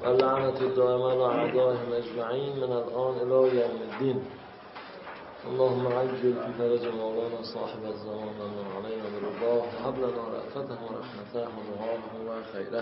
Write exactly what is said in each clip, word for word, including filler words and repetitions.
اللعنة الدائمة على أعدائهم أجمعين من الآن إلى يوم الدين. اللهم عجل في فرج مولانا صاحب الزمان ومن علينا برضاه وهب لنا رأفته ورحمته ودعاءه وخيره.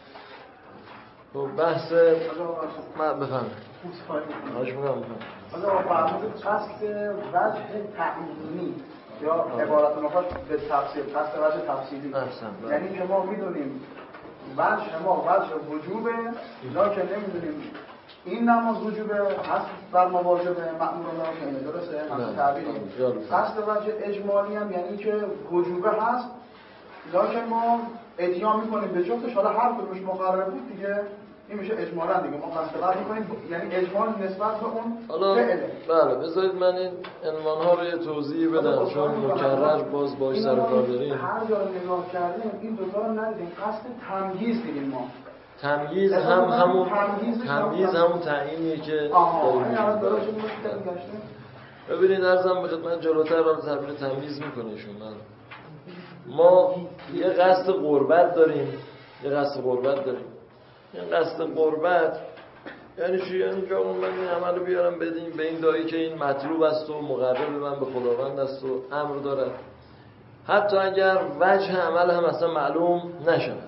خب بحث ما بفهم خواهش میکنم بفهم حالا فرمودید قصد وجه تعیینی یا عبارت مخاط به تفسیر قصد وجه تفسیری، یعنی که ما میدونیم وجه ما وجه وجوبه لکن نمیدونیم این نماز وجوبه هست بر ما واجبه مأمور الله کنه، درسته؟ همین تعبیری. قصد وجه اجمالی هم یعنی که وجوبه هست لکن ما اتیام میکنیم به جفتش، حالا هر کدومش مقرر بود دیگه این میشه اجمالا دیگه ما قصد وجه میکنیم، یعنی اجمال نسبت به اون فعله. بله بذارید من این عنوان‌ها رو یه توضیح بدم چون مکرر باز باش سر کار داریم. هر جا رو نگاه کردیم این دو تا رو ندیدیم، قصد تمییز دیدیم ما. تمییز هم همون تمییز همون تعیینیه که داریم. ببینید عرضم به خدمت جلوتر رو تعبیر تمییز میکنه ایشون. ما یه قصد قربت داریم، یه قصد قربت داریم. این قصد قربت یعنی چی؟ یعنی که من این عمل رو بیارم بدیم به این دایی که این مطلوب است و مقرب من به خداوند است و امر دارد، حتی اگر وجه عمل هم اصلا معلوم نشود.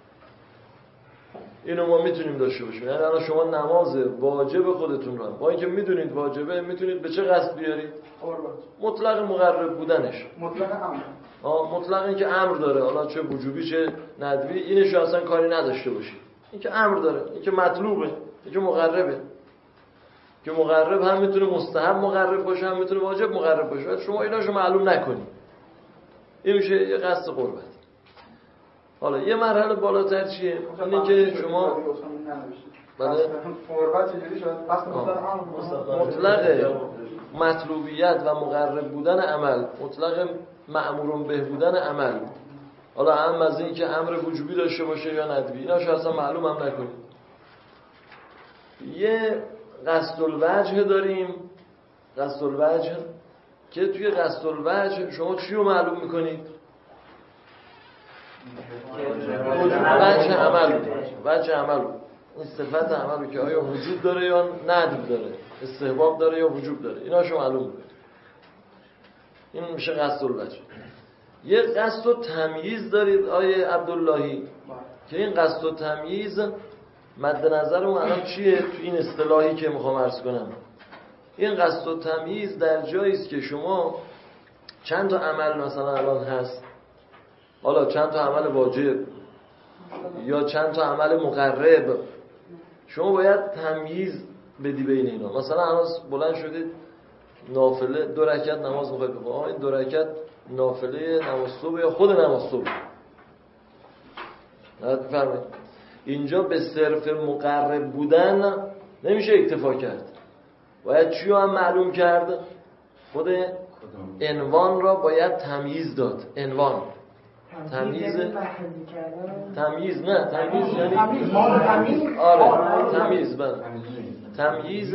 اینو ما میتونیم داشته باشیم. یعنی الان شما نماز واجب خودتون رو هم با اینکه میدونید واجبه میتونید به چه قصد بیارید؟ مطلق مقرب بودنش. مطلق امر. آه مطلق این که امر داره، حالا چه وجوبی چه ندبی اینش اصلا کاری نداشته باشید. این که امر داره، این که مطلوبه، این که مقربه. که مقرب هم میتونه مستحب مقرب باشه، هم میتونه واجب مقرب باشه. شما ایناشو معلوم نکنید. این میشه یه قصد قربت. حالا یه مرحله بالاتر چیه؟ اینه که شما بله قربت چجوری شد؟ مطلق مطلوبیت و مقرب بودن عمل، مطلق مأمورون به بودن عمل، حالا هم از این که امر وجوبی داشته باشه یا ندبی، ایناشو اصلا معلوم هم نکنید. یه قصد الوجه داریم، قصد الوجه که توی قصد الوجه شما چی رو معلوم میکنید؟ وجه عمل، وجه عمل، این صفت عمل که آیا وجود داره یا ندب داره، استحباب داره یا وجوب داره، ایناشو معلوم میکنید. این میشه قصد الوجه. یه قصد و تمییز دارید آیه عبداللهی که این قصد و تمییز مد نظرمون الان چیه تو این اصطلاحی که میخوام عرض کنم؟ این قصد و تمییز در جایی است که شما چند تا عمل مثلا الان هست، حالا چند تا عمل واجب یا چند تا عمل مقرب، شما باید تمییز بدی بین اینا. مثلا الان بلند شدید نافله دو رکعت نماز میخواید بخونید، آها این دو رکعت نافله نماز صبح یا خود نماز صبح، نهایت بفرمایید اینجا به صرف مقرب بودن نمیشه اکتفا کرد، باید چی رو هم معلوم کرد؟ خود عنوان را باید تمییز داد. عنوان تمییز تمییز نه تمییز یعنی آره تمییز بله تمییز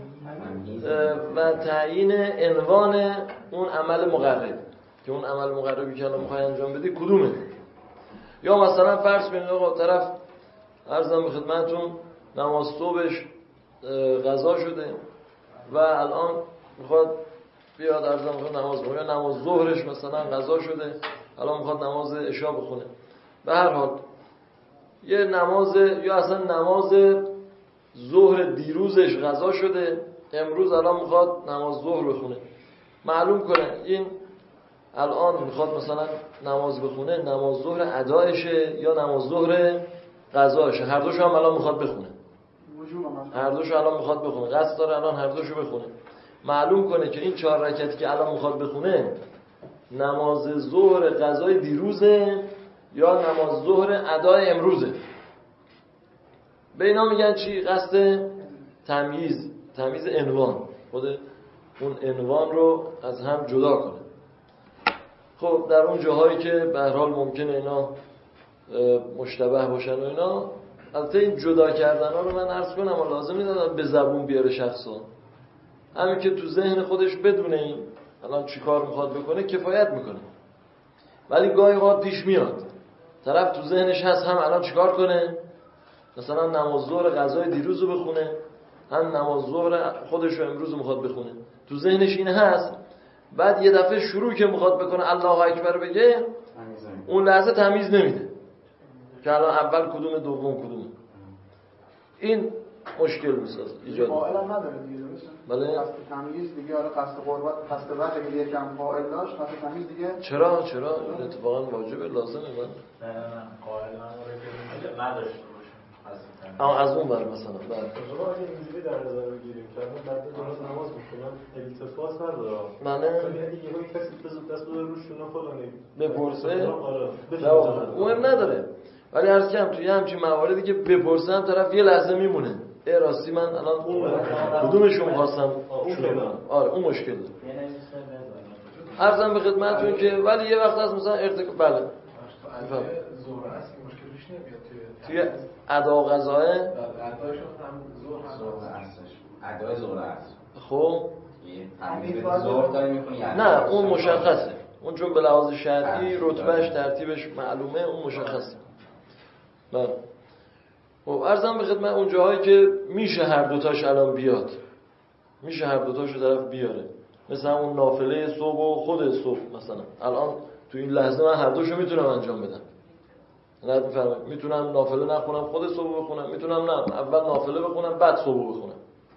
و تعیین عنوان اون عمل مقرب که اون عمل مقربی که الان میخوای انجام بدی کدومه. یا مثلا فرض کنید آقا طرف عرضم به خدمتتون نماز صبحش قضا شده و الان میخواد بیاد عرضم میخواد نماز بخونه، یا نماز ظهرش مثلا قضا شده الان میخواد نماز عشا بخونه. به هر حال یه نماز یا اصلا نماز ظهر دیروزش قضا شده، امروز الان میخواد نماز ظهر بخونه. معلوم کنه این الان میخواد مثلا نماز بخونه نماز ظهر ادایشه یا نماز ظهر قضاشه، هر دوشو هم الان میخواد بخونه، هر دوشو الان میخواد بخونه، قصد داره الان هر دوشو بخونه. معلوم کنه که این چهار رکعتی که الان میخواد بخونه نماز ظهر قضای دیروزه یا نماز ظهر ادای امروزه. به اینا میگن چی؟ قصد تمییز، تمییز عنوان، خود اون عنوان رو از هم جدا کنه. خب در اون جاهایی که به هر حال ممکنه اینا مشتبه باشن و اینا، البته این جدا کردن ها رو من عرض کنم و لازم نیست به زبون بیاره شخصا، همین که تو ذهن خودش بدونه این الان چی کار میخواد بکنه کفایت میکنه. ولی گاهی اوقات پیش میاد طرف تو ذهنش هست هم الان چیکار کنه، مثلا نماز ظهر غذای دیروز رو بخونه، هم نماز ظهر خودش رو امروز میخواد بخونه، تو ذهنش این هست. بعد یه دفعه شروع که میخواد بکنه الله اکبر بگه، اون لحظه تمیز نمیده که الان اول کدوم دوم کدوم. این مشکل میسازه، ایجاد فاعل هم نداره دیگه، درسته؟ بله. قصد تمیز دیگه، آره قصد قربت، قصد وقت اگه یکم فاعل داشت، قصد تمیز دیگه چرا چرا اتفاقا واجبه، لازمه. من نه نه نه قائل نداره که نداشته باشه. اما از اون بر مثلا بله شما اگه اینجوری در نظر بگیریم که الان بعد درست نماز میخونم التفات نداره. بله. ولی اگه یهو کسی بزود دست بذاره روش شونه فلانی بپرسه، آره مهم نداره. ولی عرض کردم توی همچین مواردی که بپرسم طرف یه لحظه میمونه، ای راستی من الان کدومشون خواستم شروع کنم. آره اون مشکل داره. عرضم به خدمتتون که ولی یه وقت از مثلا ارتکاب بله ظهر است که مشکلش نمیاد توی توی ادا قضاه ادایش هم ظهر هست. ادای ظهر است. خب تمیز ظهر داری می‌کنی؟ نه اون مشخصه، اون چون به لحاظ شرعی رتبهش ترتیبش معلومه، اون مشخصه. بله. خب عرضم به خدمت اون جاهایی که میشه هر دوتاش الان بیاد، میشه هر دوتاش رو طرف بیاره، مثلا اون نافله صبح و خود صبح مثلا الان تو این لحظه من هر دوشو میتونم انجام بدم. نه میفهمم، میتونم نافله نخونم خود صبح بخونم، میتونم نه اول نافله بخونم بعد صبح بخونم.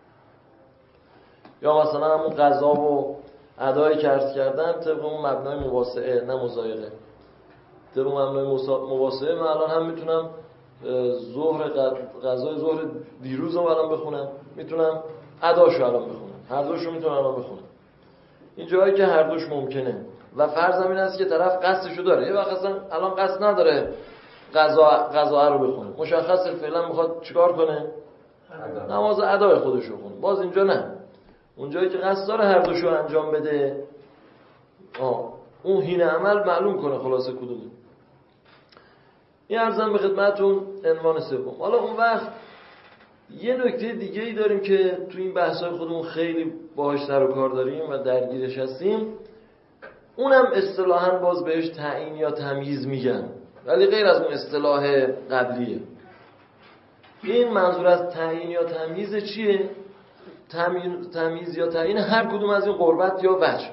یا مثلا همون قضا و ادایی که عرض کردم طبق اون مبنای مواسعه نه مضایقه، طبق مبنای مواسعه من الان هم میتونم ظهر غذای ظهر دیروز رو الان بخونم، میتونم اداشو الان بخونم، هر دوشو میتونم الان بخونم. این جایی که هر دوش ممکنه و فرض این است که طرف قصدشو داره، یه وقت اصلا الان قصد نداره قضا قضا رو بخونه، مشخصه فعلا میخواد چیکار کنه، نماز ادای خودشو بخونه، باز اینجا نه، اون جایی که قصد داره هر دوشو انجام بده آه اون حین عمل معلوم کنه خلاصه کدومه. این عرضم به خدمتتون عنوان سوم. حالا اون وقت یه نکته دیگه ای داریم که تو این بحث‌های خودمون خیلی باهاش سر و کار داریم و درگیرش هستیم، اونم اصطلاحاً باز بهش تعیین یا تمییز میگن، ولی غیر از اون اصطلاح قبلیه. این منظور از تعیین یا تمییز چیه؟ تمییز یا تعیین هر کدوم از این قربت یا وجه.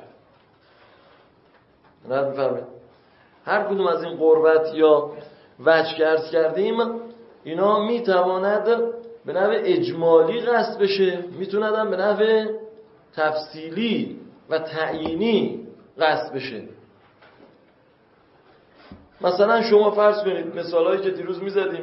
نه می‌فهمید؟ هر کدوم از این قربت یا وجه که عرض کردیم اینا میتواند به نحو اجمالی قصد بشه، میتونن به نحو تفصیلی و تعیینی قصد بشه. مثلا شما فرض کنید مثالایی که دیروز میزدیم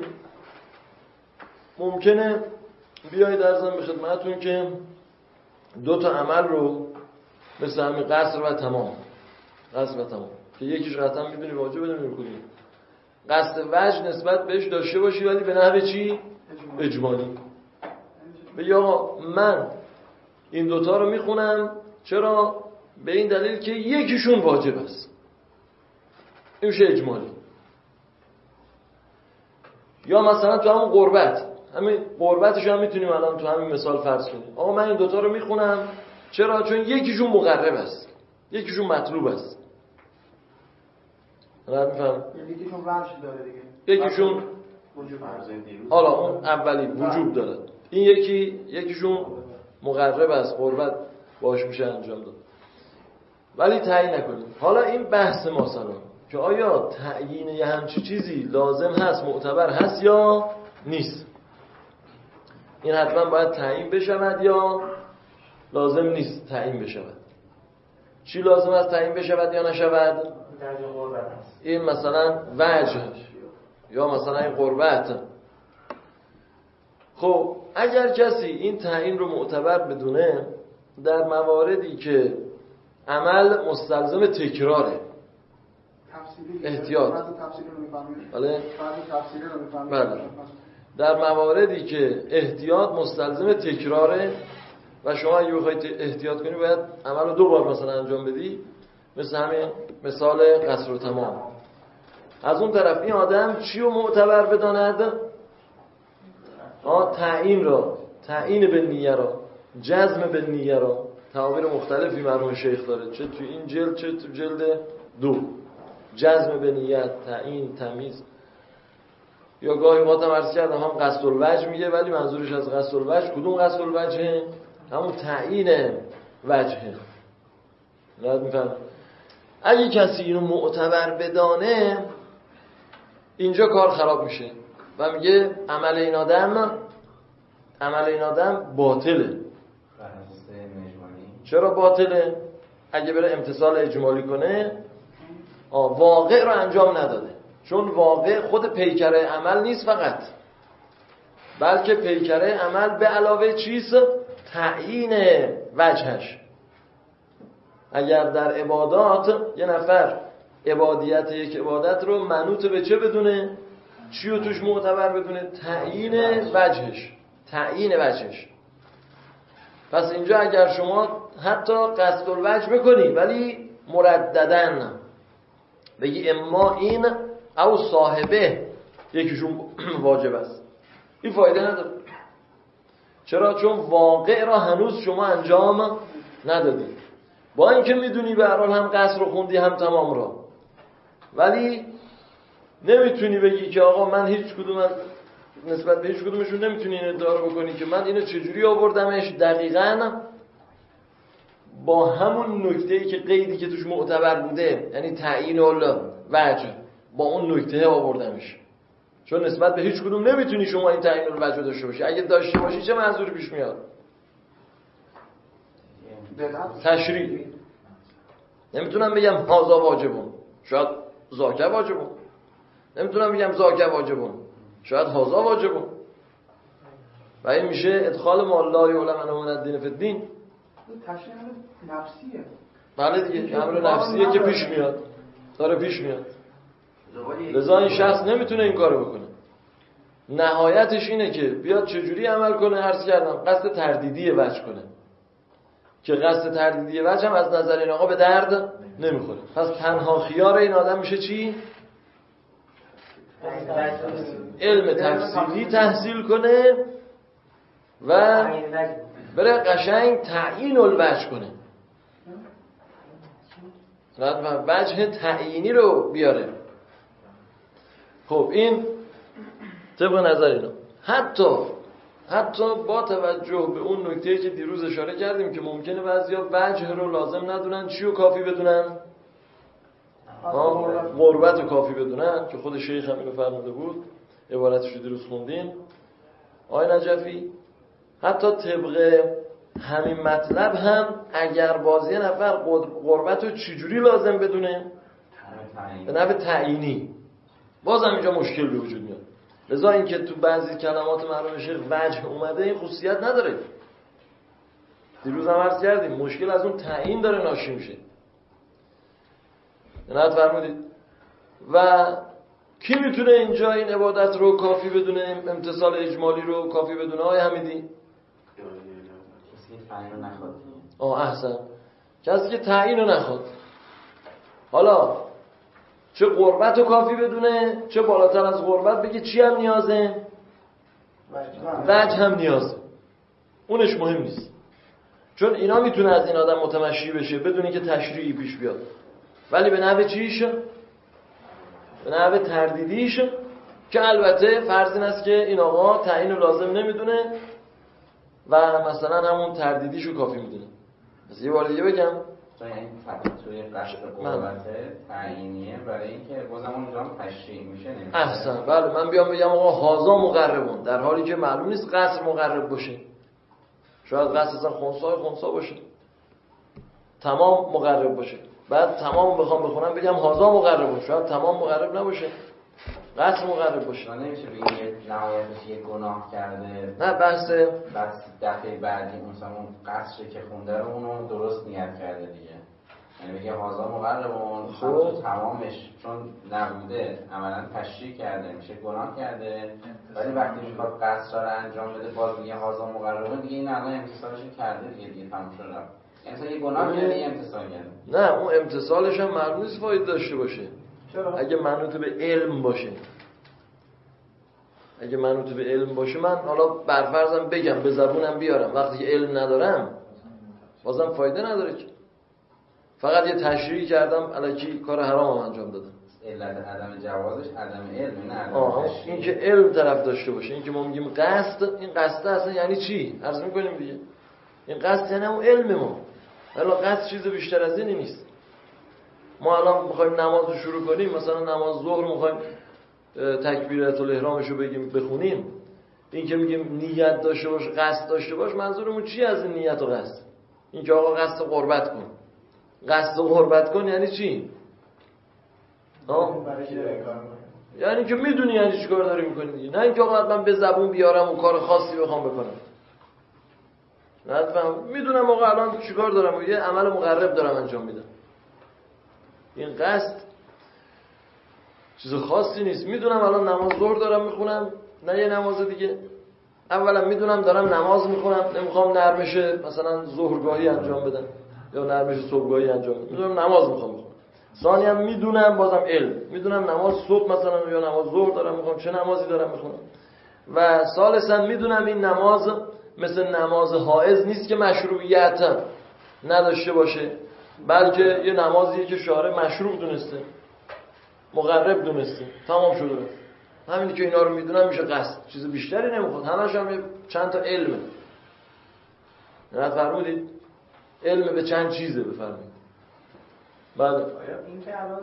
ممکنه بیایید ارزم به خدمتتون که دو تا عمل رو مثل همین قصر و تمام، قصر و تمام که یکیش قطعا میدونی واجبه نمی‌کنی، قصد وجه نسبت بهش داشته باشی ولی به نحو چی؟ اجمالی. بگی آقا من این دوتا رو میخونم، چرا؟ به این دلیل که یکیشون واجب است، این میشه اجمالی. یا مثلا تو همون قربت، همین قربتش هم میتونیم الان تو همین مثال فرض کنیم آقا من این دوتا رو میخونم، چرا؟ چون یکیشون مقرب است، یکیشون مطلوب است. راحت میفهم؟ یکیشون وجه داره دیگه، یکیشون وجوب حالا اون اولی وجوب داره، این یکی یکیشون مقرب است، قربت باش میشه انجام داد، ولی تعیین نکنیم. حالا این بحث ما سلام که آیا تعیین یه همچی چیزی لازم هست، معتبر هست یا نیست. این حتما باید تعیین بشود یا لازم نیست تعیین بشود. چی لازم است تعیین بشود یا نشود؟ این مثلا وجه یا مثلا این قربت. خب اگر کسی این تعیین رو معتبر بدونه در مواردی که عمل مستلزم تکراره، احتیاط، بله، بله، در مواردی که احتیاط مستلزم تکراره و شما اگه بخواید احتیاط کنی باید عمل رو دو بار مثلا انجام بدی، مثل همین مثال قصر و تمام. از اون طرف این آدم چی رو معتبر بداند؟ آه تعیین را، تعیین به نیه را، جزم به نیه را، تعابیر مختلفی مرحوم شیخ داره، چه تو این جلد چه تو جلد دو. جزم به نیت، تعیین، تمیز. یا گاهی اوقات هم عرض کردم هم قصد الوجه میگه، ولی منظورش از قصد الوجه کدوم قصد الوجه؟ همون تعیین وجهه. نه میفهم. اگه کسی اینو معتبر بدانه اینجا کار خراب میشه و میگه عمل این آدم عمل این آدم باطله. چرا باطله؟ اگه بره امتثال اجمالی کنه آه واقع رو انجام نداده، چون واقع خود پیکره عمل نیست فقط، بلکه پیکره عمل به علاوه چیز تعیین وجهش. اگر در عبادات یه نفر عبادیت یک عبادت رو منوط به چه بدونه؟ چی رو توش معتبر بدونه؟ تعیین وجهش، تعیین وجهش. پس اینجا اگر شما حتی قصد الوجه بکنی ولی مرددن بگی اما این او صاحبه یکیشون واجب است، این فایده نداره. چرا؟ چون واقع را هنوز شما انجام ندادی، با اینکه میدونی به هر حال هم قصر رو خوندی هم تمام را، ولی نمیتونی بگی که آقا من هیچ کدوم از نسبت به هیچ کدومشون نمیتونی این ادعا رو بکنی که من اینو چجوری آوردمش دقیقاً با همون نکته‌ای که قیدی که توش معتبر بوده، یعنی تعیین الوجه، با اون نکته آوردمش. چون نسبت به هیچ کدوم نمیتونی شما این تعیین الوجه داشته باشی. اگه داشته باشی چه منظوری پیش میاد؟ تشریع. نمیتونم بگم هذا واجبون، شاید ذاک واجبون. نمیتونم بگم ذاک واجبون، شاید هذا واجبون. و این میشه ادخال ما لا یعلم انه من الدین فی الدین. تشریع نفسیه. بله دیگه، امر نفسیه که پیش میاد، داره پیش میاد. لذا این شخص نمیتونه این کارو بکنه. نهایتش اینه که بیاد چجوری عمل کنه؟ عرض کردم قصد تردیدی وجه کنه، که قصد تردیدی وجه هم از نظر این آقا به درد نمیخوره. پس تنها خیار این آدم میشه چی؟ علم تفصیلی تحصیل کنه و بره قشنگ تعیین الوجه کنه، وجه تعیینی رو بیاره. خب این طبق نظر اینا. حتی حتی با توجه به اون نکته‌ای که دیروز اشاره کردیم که ممکنه بعضیا وجه رو لازم ندونن، چی رو کافی بدونن؟ غربت رو کافی بدونن، که خود شیخ هم اینو فرموده بود، عبارتش رو دیروز خوندیم آقای نجفی. حتی طبق همین مطلب هم اگر بازی نفر غربت رو چجوری لازم بدونه؟ به نحو تعیینی، باز هم اینجا مشکل به وجود میاد. لذا این که تو بعضی کلمات مرحوم شیخ وجه اومده این خصوصیت نداره. دیروز هم عرض کردیم مشکل از اون تعیین داره ناشی میشه. نه فرمودید. و کی میتونه اینجا این عبادت رو کافی بدونه، امتثال اجمالی رو کافی بدونه؟ آقای حمیدی؟ کسی که تعیین رو نخواد. آه احسن، کسی که تعیین رو نخواد. حالا چه غربت رو کافی بدونه، چه بالاتر از غربت بگه چی هم نیازه؟ وجه هم نیازه. اونش مهم نیست، چون اینا میتونه از این آدم متمشی بشه بدون اینکه تشریعی پیش بیاد، ولی به نحو چیش؟ به نحو تردیدیش، که البته فرض این است که این آقا تعیین رو لازم نمیدونه و مثلا همون تردیدیشو کافی میدونه. مثلا یه بار دیگه بگم یعنی توی قصد قربت تعیینیه برای اینکه بازم اونجا هم تشریع میشه. احسن، بله. من بیام بگم آقا هازا مقربون، در حالی که معلوم نیست قصر مقرب باشه، شاید قصد اصلا خنثای خنثا باشه، تمام مقرب باشه. بعد تمام بخوام بخونم بگم هازا مقربون، شاید تمام مقرب نباشه، قصر مقرب باشه. نمیشه بگیم نهایتش یه گناه کرده، نه بحث بس دفعه بعدی اون اون قصری که خونده رو اونو درست نیت کرده دیگه، یعنی بگه هازا مقربون خب تمامش چون نبوده عملا تشریع کرده میشه گناه کرده، ولی وقتی میخواد قصر رو انجام بده باز میگه هازا مقربون، دیگه این الان امتصالش کرده دیگه دیگه تمام شد. یعنی یه گناه کرده یه امتصال کرده. نه اون امتصالش هم معلوم نیست فایده داشته باشه. چرا؟ اگه منوط به علم باشه، اگه منوط به علم باشه، من حالا برفرضم بگم به زبونم بیارم، وقتی که علم ندارم بازم فایده نداره که، فقط یه تشریعی کردم الکی کار حرامم انجام دادم. علت عدم جوازش عدم علم، نه عدم آها تشریع. این که علم طرف داشته باشه. این که ما میگیم قصد، این قصد اصلا یعنی چی؟ عرض میکنیم دیگه این قصد یعنی اون علم ما. حالا قصد چیز بیشتر از این نیست. ما الان میخوایم نماز رو شروع کنیم، مثلا نماز ظهر میخوایم تکبیرات الاحرامش رو بگیم بخونیم، این که میگیم نیت داشته باش، قصد داشته باش، منظورمون چی از این نیت و قصد؟ این که آقا قصد قربت کن. قصد قربت کن یعنی چی؟ ها؟ یعنی که میدونی یعنی چیکار داری میکنی دیگه. نه اینکه آقا من به زبون بیارم و کار خاصی بخوام بکنم. نه فهم میدونم آقا الان چیکار دارم، یه عمل مقرب دارم انجام میدم. این قصد چیز خاصی نیست. میدونم الان نماز ظهر دارم میخونم، نه یه نماز دیگه. اولا میدونم دارم نماز میخونم، نمیخوام نرمش مثلا ظهرگاهی انجام بدم یا نرمش صبحگاهی انجام بدم. میدونم نماز میخوام بخونم. ثانیا میدونم بازم علم، میدونم نماز صبح مثلا یا نماز ظهر دارم میخونم، چه نمازی دارم میخونم. و ثالثا میدونم این نماز مثل نماز حائض نیست که مشروعیت نداشته باشه، بلکه یه نمازیه که شارع مشروع دونسته، مقرب دونسته، تمام شده. همینی که اینا رو میدونم میشه قصد، چیز بیشتری نمیخواد. همش هم چند تا علمه. نه فرمودید علم به چند چیزه بفرمایید. بله. آیا این که الان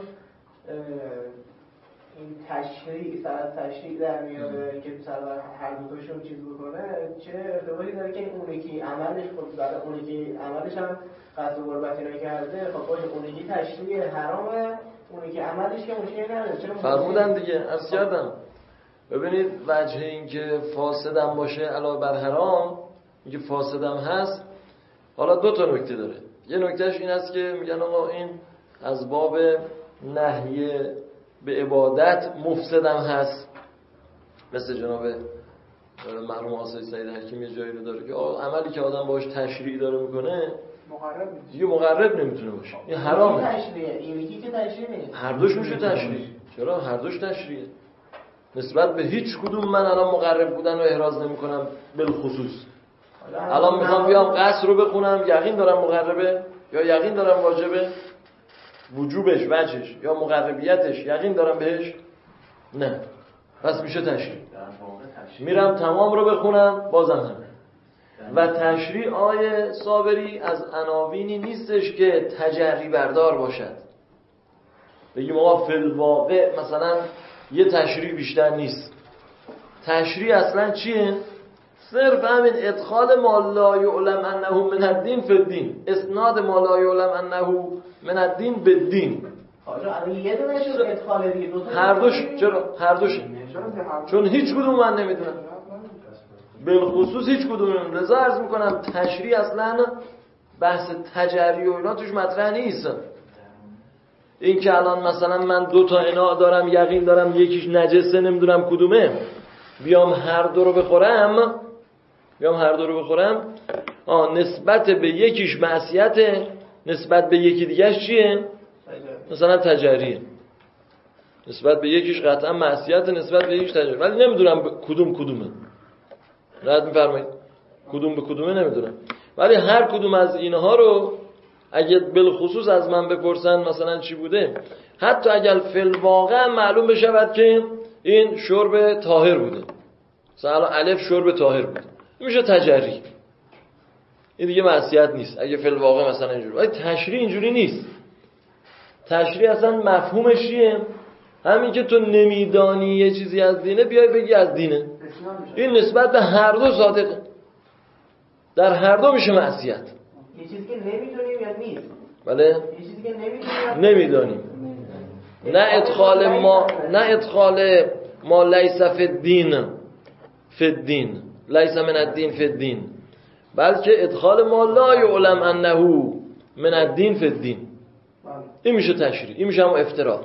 این تشریع سر تشریع در میاره که سر هر دو تاشون چیز بکنه، چه ارتباطی داره که اون یکی عملش خود برای اون یکی عملش هم قصد و قربت نکرده، خب باشه اون یکی تشریع حرامه، اون یکی عملش که مشکلی نداره. چرا فرمودن دیگه عرض کردم. ببینید وجه این که فاسدم باشه علاوه بر حرام، این که فاسدم هست، حالا دو تا نکته داره. یه نکتهش این است که میگن آقا این از باب نهی به عبادت مفسدم هست، مثل جناب مرحوم آصای سعید حکیم یه جایی رو داره که عملی که آدم باش تشریع داره میکنه مقرب نیست، دیگه مقرب نمیتونه باشه، این حرامه. تشریعه این یکی که تشریع نیست، هر دوش میشه تشریع. چرا هر دوش تشریعه. نسبت به هیچ کدوم من الان مقرب بودن رو احراز نمیکنم بالخصوص. الان میخوام بیام قصر رو بخونم، یقین دارم مقربه یا یقین دارم واجبه؟ وجوبش، وجهش یا مقربیتش یقین دارم بهش؟ نه. پس میشه تشریع. میرم تمام رو بخونم بازم هم. و تشریع آیه صابری از عناوینی نیستش که تجری بردار باشد. بگیم آقا فی الواقع مثلا یه تشریع بیشتر نیست. تشریع اصلا چیه؟ صرف همین ادخال ما لا یعلم انه من الدین فی الدین، اسناد ما لا یعلم انه من الدین بالدین. حالا یه دونه شد ادخال دیگه، دو تا هر دوش. چرا هر دوش؟ چون هیچ کدوم من نمیدونم، بالخصوص هیچ کدوم. رضا عرض میکنم تشریع اصلا بحث تجری و اینا توش مطرح نیست. این که الان مثلا من دو تا اناء دارم، یقین دارم یکیش نجسه، نمیدونم کدومه، بیام هر دو رو بخورم بیام هر دو رو بخورم آه نسبت به یکیش معصیته، نسبت به یکی دیگهش چیه؟ مثلا تجریه. نسبت به یکیش قطعا معصیته، نسبت به یکیش تجریه، ولی نمیدونم کدوم کدومه. رد میفرمایید؟ کدوم به کدومه نمیدونم. ولی هر کدوم از اینها رو اگه بالخصوص از من بپرسن مثلا چی بوده، حتی اگر فی الواقع معلوم بشود که این شرب طاهر بوده، مثلا الف شرب طاهر بوده، میشه تجری، این دیگه معصیت نیست اگه فی الواقع مثلا اینجوری. ولی تشریع اینجوری نیست. تشریع اصلا مفهومش چیه؟ همین که تو نمیدانی یه چیزی از دینه بیای بگی از دینه، این نسبت به هر دو صادقه. در هر دو میشه معصیت. یه چیزی که نمیدونیم یا نیست. بله؟ یه چیزی که نمیدونیم نمیدانیم. نه ادخال ما نه ادخال ما لیس فی الدین فی الدین، لیس من الدین فی الدین، بلکه ادخال ما لا یعلم انه من الدین فی الدین. این میشه تشریع، این میشه همون افترا،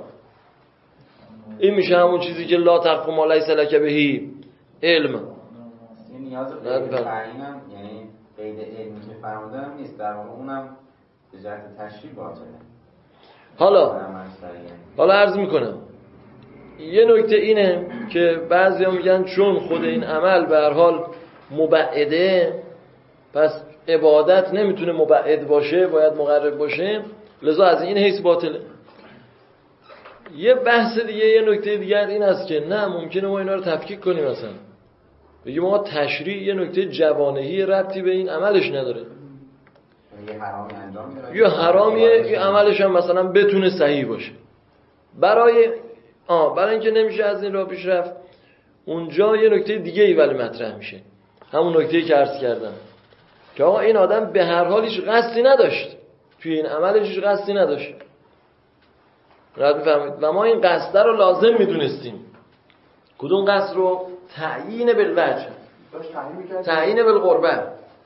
این میشه همون چیزی که لا تقف ما لیس لک بهی علم. این نیاز به تعیین هم، یعنی قید علمی که فرمودن هم نیست، در واقع اونم به جهت تشریع باطله. حالا حالا عرض میکنم یه نکته اینه که بعضیا میگن چون خود این عمل به هر حال مبعده، پس عبادت نمیتونه مبعد باشه، باید مقرب باشه، لذا از این حیث باطله. یه بحث دیگه، یه نکته دیگر این است که نه ممکنه ما اینا رو تفکیک کنیم. مثلا بگیم ما تشریع یه نکته جوانهی ربطی به این عملش نداره، یه حرامی انجام میده یا حرامیه یه عملش هم مثلا بتونه صحیح باشه. برای آه برای اینکه نمیشه از این راه پیش رفت، اونجا یه نکته دیگه ای ولی مطرح میشه، همون نکته‌ای که عرض کردم که آقا این آدم به هر حال هیچ قصدی نداشت، توی این عملش هیچ قصدی نداشت. راحت میفهمید؟ و ما این قصد رو لازم میدونستیم. کدوم قصد رو؟ تعیین بالوجه، تعیین بالقربه.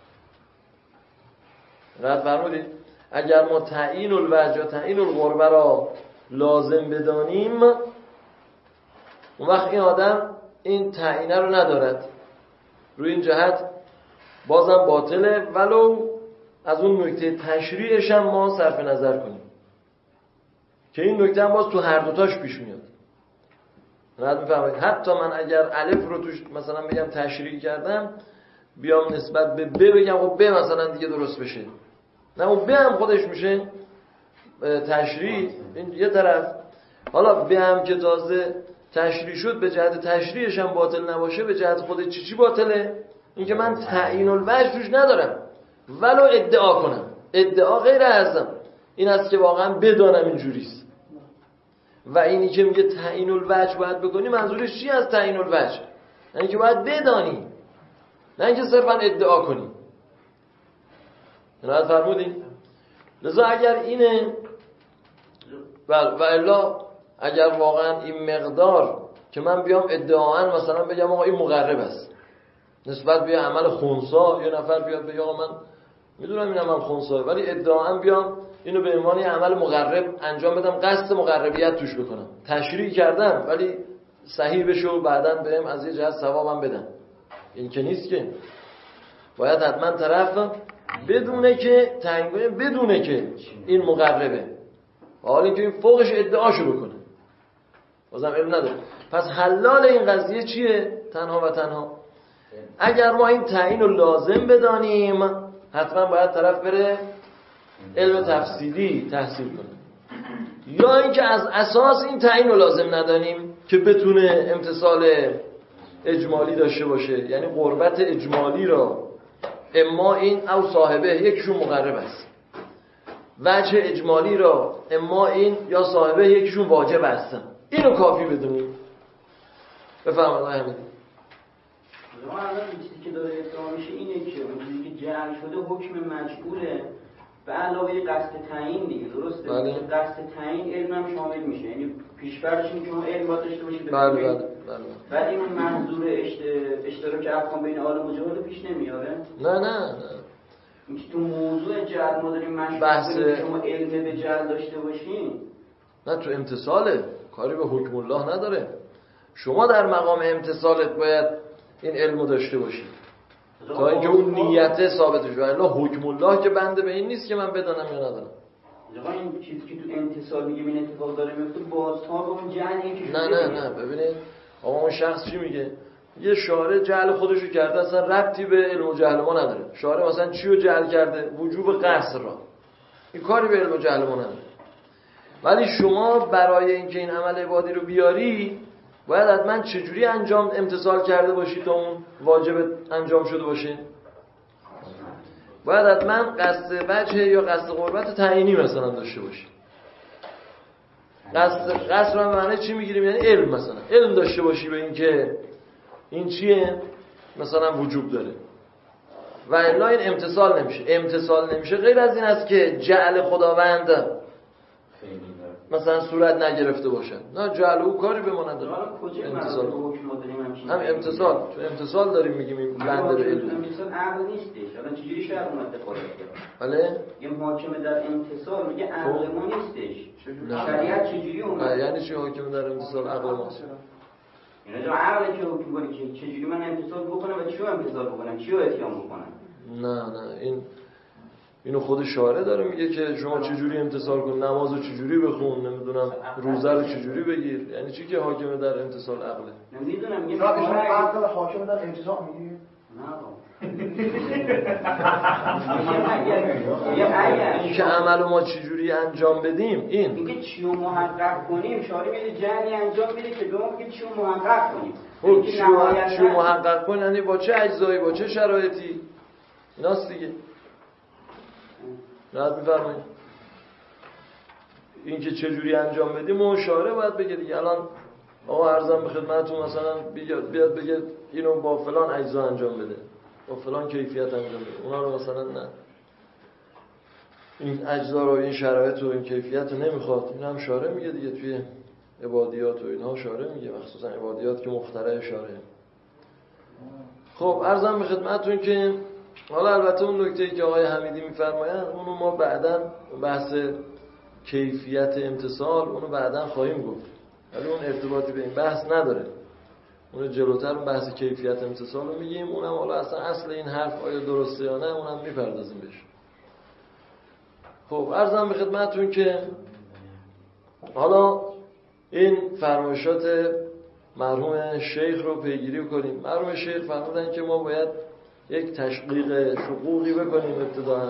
راحت فرمودید؟ اگر ما تعیین الوجه یا تعیین القربه را لازم بدانیم، اون وقت این آدم این تعیینه رو ندارد، روی این جهت بازم باطله، ولو از اون نکته تشریعش هم ما صرف نظر کنیم که این نکته هم باز تو هر دوتاش پیش میاد. راحت میفهمید؟ حتی من اگر الف رو توش مثلا بگم تشریع کردم، بیام نسبت به ب بگم خب ب مثلا دیگه درست بشه، نه اون ب هم خودش میشه تشریع. این یه طرف. حالا ب هم که تازه تشریع شد، به جهت تشریعش هم باطل نباشه، به جهت خود چی چی باطله؟ اینکه من تعیین الوجه روش ندارم ولو ادعا کنم. ادعا غیر ازم این است که واقعا بدانم اینجوریست. و اینی که میگه تعیین الوجه باید بکنی، منظورش چی از تعیین الوجه؟ یعنی که باید بدانی، نه اینکه صرفا ادعا کنی. راحت فرمودین؟ لذا اگر اینه و الا اگر واقعا این مقدار که من بیام ادعااً مثلا بگم آقا این مقرب است نسبت به عمل خنثی، یه نفر بیاد بگه آقا من میدونم این عمل خنثی، ولی ادعااً بیام اینو به عنوان یه عمل مقرب انجام بدم، قصد مقربیت توش بکنم، تشریع کردم ولی صحیح بشه و بعداً بهم از یه جهت ثوابم بدن، این که نیست. که باید حتما طرف بدونه که تعیین بدونه که این مقربه، حالا اینکه این فوقش ادعاشو بکنه بازم علم نداره. پس حلال این قضیه چیه؟ تنها و تنها اگر ما این تعیین رو لازم بدانیم، حتما باید طرف بره علم تفصیلی تحصیل کنه، یا اینکه از اساس این تعیین رو لازم ندانیم که بتونه امتصال اجمالی داشته باشه، یعنی قربت اجمالی را اما این او صاحبه یکیشون مقرب است، وجه اجمالی را اما این یا صاحبه یکیشون واجب هستن، اینو کافی بدونیم. بفهم الله احمدی. ما الان چیزی که داره ادعا میشه اینه که اون چیزی که جعل شده حکم مجبوره به علاوه قصد تعیین دیگه، درسته؟ بله. قصد تعیین علم هم شامل میشه، یعنی پیش‌فرض اینه که ما علم باید داشته باشیم. بله بله بله. بعد این منظور اشتراک افغان بین عالم و جهاد پیش نمیاره؟ نه نه نه. اینکه تو موضوع جعل ما داریم مشروع بحث شما علم به جعل داشته باشین. نه تو امتصاله، کاری به حکم الله نداره. شما در مقام امتصالت باید این علمو داشته باشی تا اینکه اون نیت ثابت بشه. الا حکم الله که بنده به این نیست که من بدانم یا ندانم. آقا این چیزی که تو امتصال میگه این اتفاق داره میفته باز تا به اون جعلی که نه نه نه ببینید آقا اون شخص چی میگه؟ یه شارع جعل خودشو کرده، اصلا ربطی به علم و جهل ما نداره. شارع مثلا چی رو جعل کرده؟ وجوب قصر را. این کاری به علم و جهل ما نداره. ولی شما برای اینکه این عمل عبادی رو بیاری باید حتما چجوری انجام امتثال کرده باشی تا اون واجب انجام شده باشه؟ باید حتما قصد وجه یا قصد قربت تعیینی مثلا داشته باشی. قصد قصد رو معنی چی میگیریم؟ یعنی علم، مثلا علم داشته باشی به این که این چیه مثلا وجوب داره و الا این امتثال نمیشه. امتثال نمیشه غیر از این است که جعل خداوند مثلا صورت نگرفته باشن. نه جعل او کاری به ما نداره. امتثال هم امتثال تو امتثال داریم میگیم این بنده به علم. امتثال عقل نیستش. الان چجوری شرع اومده خدا بله این حاکم در امتثال میگه عقل ما نیستش. شریعت چجوری اومده؟ یعنی چی حاکم در امتثال عقل ماست؟ یعنی جو عقل که حکم کنه که چجوری من امتثال بکنم و چیو امتثال بکنم، چیو اتیام بکنم. نه نه این اینو خود شارع داره میگه که شما چجوری امتثال کن، نمازو چجوری بخون، نمیدونم روزه رو چجوری بگیر. یعنی چی که حاکم در امتثال عقله؟ نمیدونم میگه شما حاکم در امتثال میگی؟ این که عمل ما چجوری انجام بدیم این میگه چی رو محقق کنیم شاری میگه جنی انجام میده که دوم میگه چی رو محقق کنیم خب چی رو چی رو محقق کنیم یعنی با چه اجزایی با چه شرایطی ایناست دیگه راحت میفرمایید این که چجوری انجام بدیم مشاوره باید بگه دیگه الان آقا عرضم به خدمتتون مثلا بیاد بگه اینو با فلان اجزا انجام بده با فلان کیفیت انجام بده اونا رو مثلا نه این اجزا رو این شرایط و این کیفیت رو نمیخواد این هم شارع میگه دیگه توی عبادیات و اینها شارع میگه مخصوصا عبادیات که مخترع شارع. خب عرضم به خدمتتون که حالا البته اون نکته‌ای که آقای حمیدی میفرمایند اونو ما بعداً بحث کیفیت امتصال اونو بعداً خواهیم گفت ولی اون ارتباطی به این بحث نداره اونو جلوتر اون بحث کیفیت امتصال رو میگیم اونم حالا اصلا اصل این حرف آیا درسته یا نه اونم میپردازیم بهش. خب عرضم به خدمتتون که حالا این فرمایشات مرحوم شیخ رو پیگیری کنیم. مرحوم شیخ فرمودن که ما باید یک تشقیق شقوقی بکنیم ابتداء.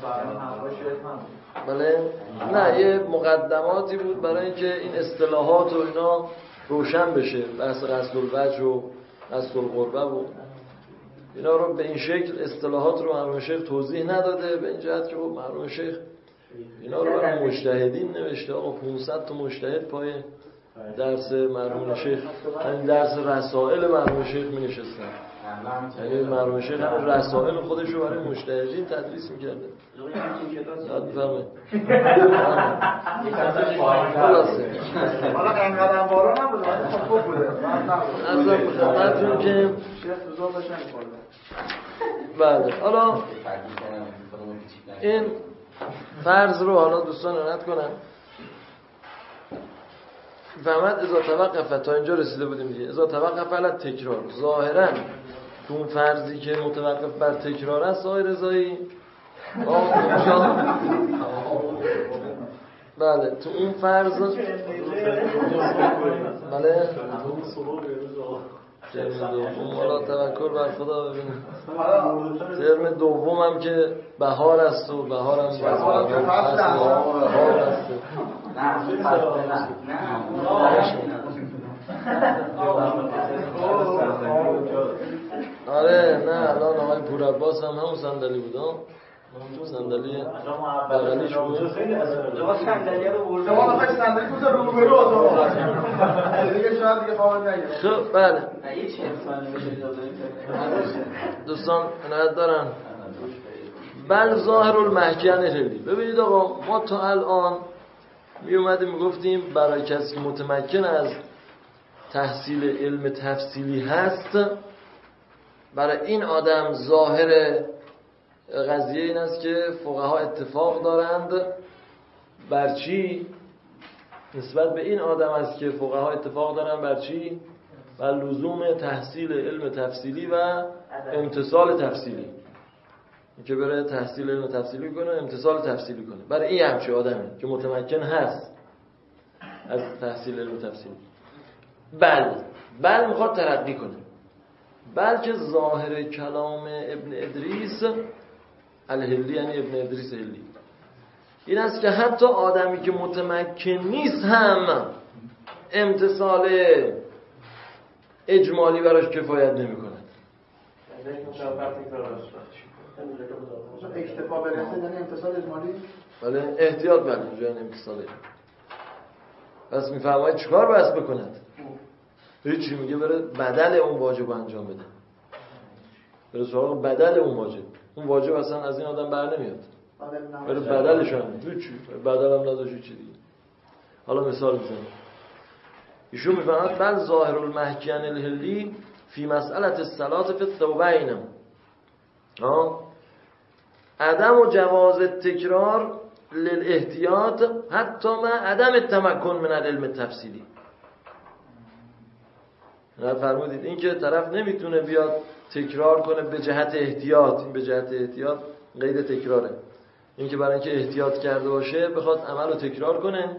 بله نه یه مقدماتی بود برای اینکه این اصطلاحات و اینا روشن بشه بحث قصد الوجه و قصد القربه و اینا رو به این شکل اصطلاحات رو مرحوم شیخ توضیح نداده به این جهت که مرحوم شیخ اینا رو برای مجتهدین نوشته آقا پانصد تا مجتهد پای درس مرحوم شیخ این درس رسائل مرحوم شیخ می نشستن یعنی مرحوم شیخ هم رسائل خودش رو برای مجتهدین تدریس می‌کرده. یاد می‌فهمه. خلاصه. حالا اینقدر بارا نبود خب خوب بوده. از خدمتتون که شیخ زور داشتن می‌خورد. بله حالا این فرض رو حالا دوستان عنایت کنن. فهمت اذا توقف تا اینجا رسیده بودیم دیگه. اذا توقف علی تکرار ظاهراً تو اون فرضی که متوقف بر تکرار است آقای رضایی بله تو اون فرض بله دوم حالا توکل بر خدا ببینیم ترم دوم هم که بهار است و بهار هم بهار است آره نه الان آقای پور عباس هم همون صندلی بود ها صندلی بغلیش بود شما صندلی رو برده شما نخواهی صندلی بود رو برو آزا دیگه شاید دیگه خواه نگیر خب بله هیچ انسانی بشه دوستان عنایت دارن بل ظاهر المحکن هلی ببینید آقا ما تا الان می اومدیم گفتیم برای کسی که متمکن از تحصیل علم تفصیلی هست برای این آدم ظاهر قضیه این است که فقها اتفاق دارند بر چی؟ نسبت به این آدم است که فقها اتفاق دارند بر چی؟ بر لزوم تحصیل علم تفصیلی و امتصال تفصیلی این که بره تحصیل علم تفصیلی کنه امتصال تفصیلی کنه برای این همچه آدمی که متمکن هست از تحصیل علم تفصیلی بل بل میخواد ترقی کنه بلکه ظاهر کلام ابن ادریس الهلی یعنی ابن ادریس هلی این است که حتی آدمی که متمکن نیست هم امتصال اجمالی براش کفایت نمی کند اکتفا برسه یعنی امتصال اجمالی بله احتیاط بله اینجا یعنی امتصال پس میفرماید چیکار باید بکند هیچی میگه بره بدل اون واجب انجام بده بره سراغ بدل اون واجب اون واجب اصلا از این آدم بر نمیاد بره بدلش هم هیچی بدل هم نداشت هیچی دیگه حالا مثال بزنیم ایشون میفرماید بل ظاهر المحکن الهلی فی مسئله الصلاة فی الثوبین ها عدم و جواز تکرار للاحتیاط حتی ما عدم التمکن من العلم التفصیلی نه فرمودید این که طرف نمیتونه بیاد تکرار کنه به جهت احتیاط به جهت احتیاط قید تکراره این که برای اینکه احتیاط کرده باشه بخواد عمل رو تکرار کنه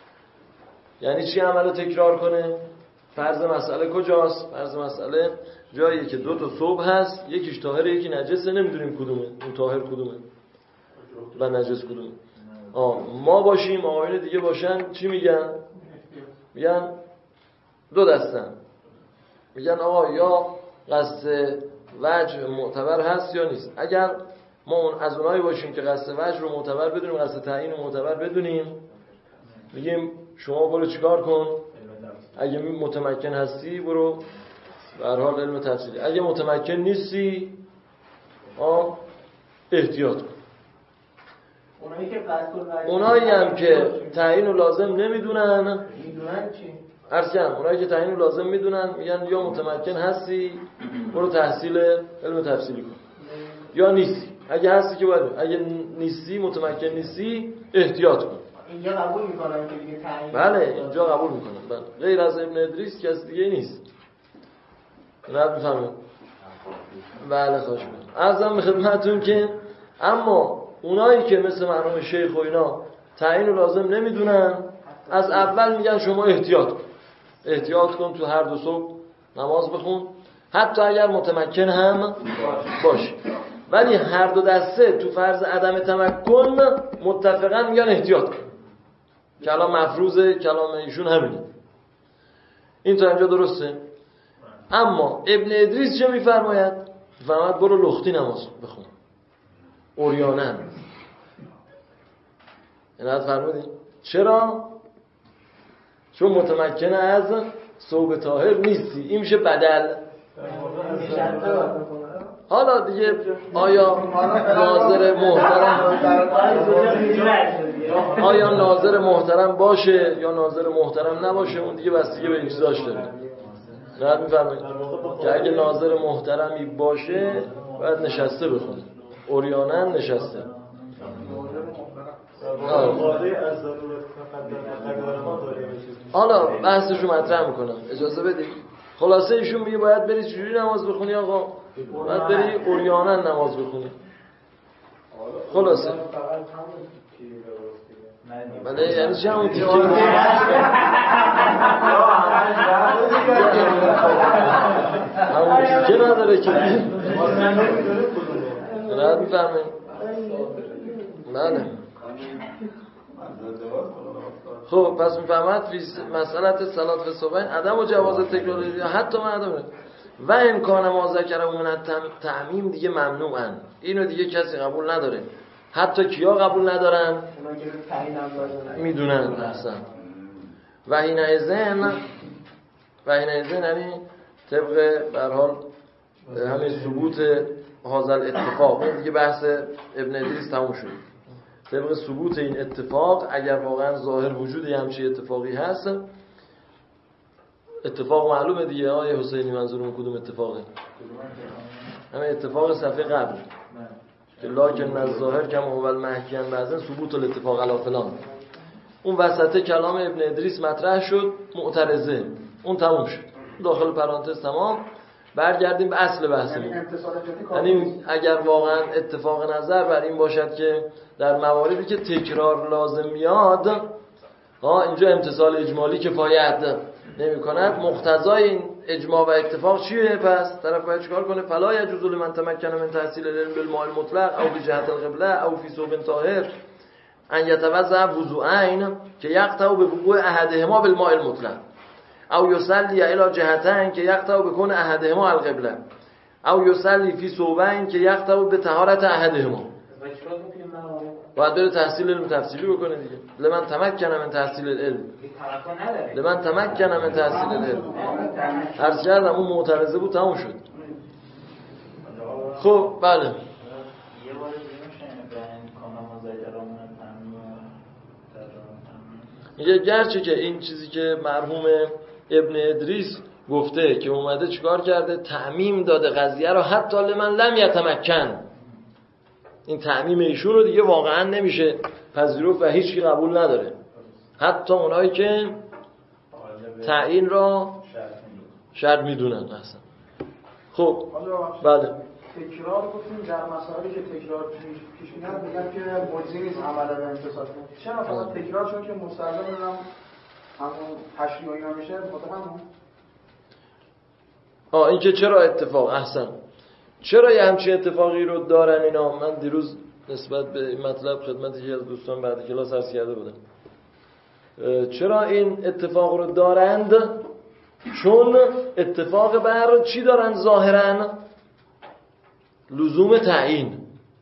یعنی چی عمل رو تکرار کنه فرض مسئله کجاست فرض مسئله جایی که دو تا صبح هست، یکیش طاهر یکی نجسه، نمیدونیم کدومه اون طاهر کدومه و نجس کدومه. آه ما باشیم آقایون دیگه باشن، چی میگن؟ میگن دو دستن، میگن آقا یا قصد وجه معتبر هست یا نیست. اگر ما اون از اونایی باشیم که قصد وجه رو معتبر بدونیم، قصد تعیین رو معتبر بدونیم، میگیم شما برو چیکار کن، اگه متمکن هستی برو به هر حال علم تفصیلی، اگه متمکن نیستی آه احتیاط کن. اونایی که قصد وجه اونایی هم که تعیین رو لازم نمیدونن، میدونن چی؟ عرض کردم اونایی که تعیین رو لازم میدونن میگن یا متمکن هستی برو تحصیل علم تفصیلی کن، یا نیستی، اگه هستی که باید، اگه نیستی متمکن نیستی احتیاط کن. اینجا قبول میکنن که دیگه تعیین، بله اینجا قبول میکنن. بله غیر از ابن ادریس کس دیگه نیست. نه بفهمید. بله خوش میاد. عرضم به خدمتتون که اما اونایی که مثل مرحوم شیخ و اینا تعیین رو لازم نمیدونن، از اول میگن شما احتیاط کن، احتیاط کن تو هر دو صبح نماز بخون، حتی اگر متمکن هم باشی. ولی هر دو دسته تو فرض عدم تمکن متفقا میگن احتیاط کن. کلام مفروضه، کلام ایشون همینه. این تا اینجا درسته؟ اما ابن ادریس چه میفرماید؟ میفرماید برو لختی نماز بخون، عریاناً. اینات فرمودید چرا؟ چون متمکن از ثوب طاهر نیستی، این میشه بدل. حالا دیگه آیا ناظر محترم آیا ناظر محترم باشه یا ناظر محترم نباشه، اون دیگه بستگی به این چیزاش داره. نه میفرمایید که اگه ناظر محترمی باشه باید نشسته بخونه، عریاناً نشسته. حالا بحثشو مطرح میکنم، اجازه بدید. خلاصه ایشون میگه باید بری چجوری نماز بخونی آقا؟ باید بری عریاناً نماز بخونی. خلاصه بله یعنی چه همون تیکه همون تیکه نداره که رد میفرمه. بله خب پس میفهمد مسئلت صلات و صبحین عدم و جواز تکراری حتی من عدم و امکان ما ذکره من تعمیم دیگه ممنوعن، اینو دیگه کسی قبول نداره. حتی کیا قبول ندارن؟ میدونن احسن. و این ازن و این ازن یعنی طبق به هر حال همین ثبوت هازل اتفاق، این دیگه بحث ابن ادریس تموم شد. طبق ثبوت این اتفاق اگر واقعا ظاهر وجود همچین اتفاقی هست، اتفاق معلومه دیگه. آقای حسینی منظورم کدوم اتفاقه؟ همین اتفاق صفحه قبل که لکن الظاهر کما هو المحکم بعضن ثبوت الاتفاق علی فلان، اون وسط کلام ابن ادریس مطرح شد، معترضه، اون تموم شد، داخل پرانتز تمام. برگردیم به اصل بحثمون. یعنی اگر واقعا اتفاق نظر بر این باشد که در مواردی که تکرار لازم میاد ها اینجا امتثال اجمالی کفایت نمی کند، مقتضای این اجماع و اتفاق چیه؟ پس طرف باید چیکار کنه؟ فلا یجوز لمن تمکن من تحصیل العلم بالماء المطلق او بجهت القبله او فی ثوب طاهر ان یتوضا وضوءین که یقطع به وقوع احدهما بالماء المطلق او یصلی الی جهتین که یقطع بکن احدهما القبله او یصلی فی ثوبین که یقطع به طهارت احدهما. باید بره تحصیل علم تفصیلی بکنه دیگه. لمن تمکن من تحصیل العلم، لمن تمکن من تحصیل العلم. عرض کردم اون معترضه بود، تموم شد. خب بله میگه گرچه که این چیزی که مرحوم ابن ادریس گفته که اومده چیکار کرده؟ تعمیم داده قضیه رو حتی لمن لم یتمکن. این تعمیم ایشون رو دیگه واقعا نمیشه پذیرفت و هیچ کی قبول نداره، حتی اونایی که تعیین را شرط میدونن اصلا. خب بله تکرار گفتیم در مسائلی که تکرار پیش میاد میگن که مجزی نیست عمل به امتصاص. چرا فقط تکرار؟ چون که مستلزم هم همون تشریح و اینا میشه متفهمم. آه این که چرا اتفاق احسن چرا یه همچین اتفاقی رو دارن اینا؟ من دیروز نسبت به این مطلب خدمت یکی از دوستان بعد کلاس عرض کرده بودم. چرا این اتفاق رو دارند؟ چون اتفاق بر چی دارن ظاهرا؟ لزوم تعیین.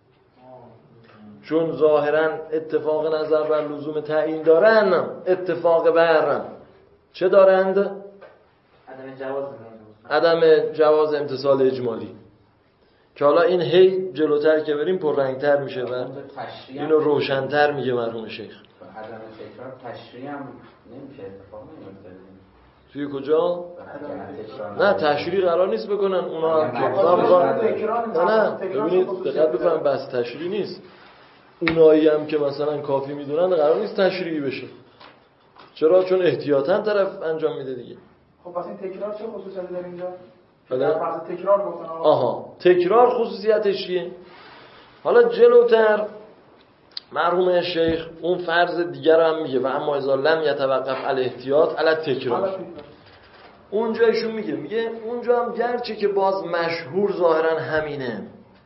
چون ظاهرا اتفاق نظر بر لزوم تعیین دارن، اتفاق بر چه دارند؟ عدم جواز عدم جواز امتصال اجمالی. که حالا این هی جلوتر که بریم پررنگتر میشه و اینو روشن‌تر میگه مرحوم شیخ. عدم تکرار تشریح هم نمیشه، اتفاق نمیفته. توی کجا؟ نه تشریح قرار نیست بکنن اونا هم که نه ببینید دقت بفرمایید بس تشریح نیست. اونایی هم که مثلا کافی میدونن قرار نیست تشریحی بشه. چرا؟ چون احتیاطاً طرف انجام میده دیگه. خب پس این تکرار چه خصوصیتی داره اینجا؟ در فرض تکرار گفتن آها تکرار خصوصیتش چیه؟ حالا جلوتر مرحوم شیخ اون فرض دیگر رو هم میگه و اما اذا لم یتوقف علی احتیاط علی تکرار. اونجا ایشون میگه میگه اونجا هم گرچه که باز مشهور ظاهرا همینه،